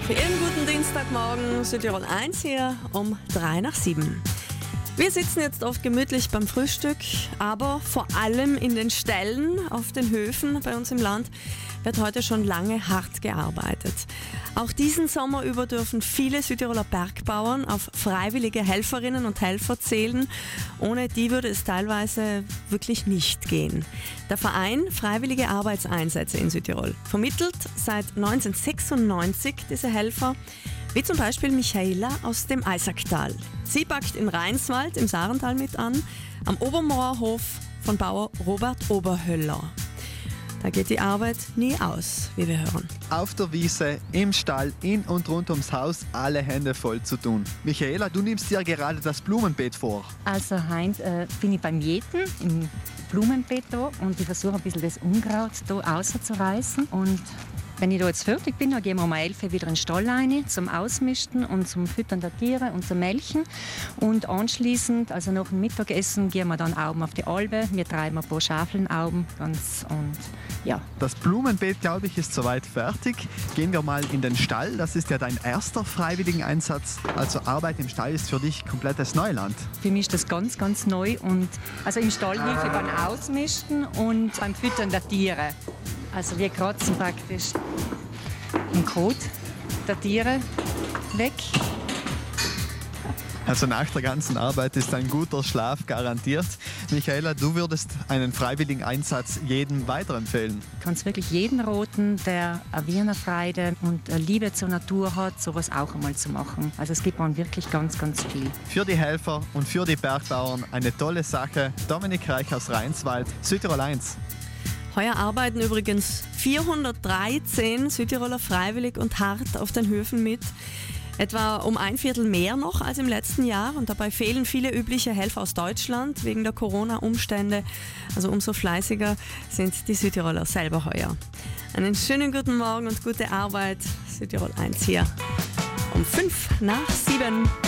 Für Ihren guten Dienstagmorgen, Südtirol 1 hier um 7:03. Wir sitzen jetzt oft gemütlich beim Frühstück, aber vor allem in den Ställen, auf den Höfen bei uns im Land wird heute schon lange hart gearbeitet. Auch diesen Sommer über dürfen viele Südtiroler Bergbauern auf freiwillige Helferinnen und Helfer zählen. Ohne die würde es teilweise wirklich nicht gehen. Der Verein Freiwillige Arbeitseinsätze in Südtirol vermittelt seit 1996 diese Helfer, wie zum Beispiel Michaela aus dem Eisacktal. Sie packt in Rheinswald im Sarental mit an, am Obermoorhof von Bauer Robert Oberhöller. Da geht die Arbeit nie aus, wie wir hören. Auf der Wiese, im Stall, in und rund ums Haus, alle Hände voll zu tun. Michaela, du nimmst dir gerade das Blumenbeet vor. Also heute bin ich beim Jäten im Blumenbeet da und ich versuche ein bisschen das Unkraut da rauszureißen. Und wenn ich da jetzt fertig bin, dann gehen wir um 11 Uhr wieder in den Stall rein zum Ausmisten und zum Füttern der Tiere und zum Melken. Und anschließend, also nach dem Mittagessen, gehen wir dann oben auf die Albe. Wir treiben ein paar Schafeln oben und ja. Das Blumenbeet, glaube ich, ist soweit fertig. Gehen wir mal in den Stall. Das ist ja dein erster Freiwilligeneinsatz. Also Arbeit im Stall ist für dich komplettes Neuland. Für mich ist das ganz, ganz neu. Und also im Stall hilfe ich beim Ausmisten und beim Füttern der Tiere. Also wir kratzen praktisch den Kot der Tiere weg. Also nach der ganzen Arbeit ist ein guter Schlaf garantiert. Michaela, du würdest einen Freiwilligeneinsatz jedem weiterempfehlen? Ich kann es wirklich jeden raten, der eine Wiener Freude und eine Liebe zur Natur hat, sowas auch einmal zu machen. Also es gibt man wirklich ganz, ganz viel. Für die Helfer und für die Bergbauern eine tolle Sache. Dominik Reich aus Rheinswald, Südtirol 1. Heuer arbeiten übrigens 413 Südtiroler freiwillig und hart auf den Höfen mit. Etwa um ein Viertel mehr noch als im letzten Jahr. Und dabei fehlen viele übliche Helfer aus Deutschland wegen der Corona-Umstände. Also umso fleißiger sind die Südtiroler selber heuer. Einen schönen guten Morgen und gute Arbeit. Südtirol 1 hier um 7:05.